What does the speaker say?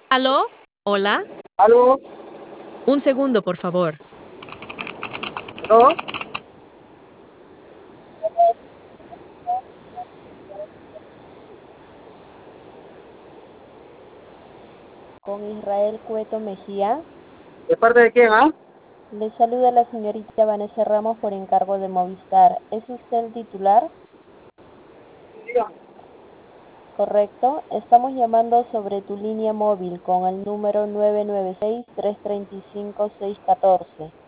¿Aló? ¿Hola? ¿Aló? Un segundo, por favor. ¿No? Con Israel Cueto Mejía. ¿De parte de quién, ah? Le saluda la señorita Vanessa Ramos por encargo de Movistar. ¿Es usted el titular? Diga. Correcto. Estamos llamando sobre tu línea móvil con el número 996-335-614.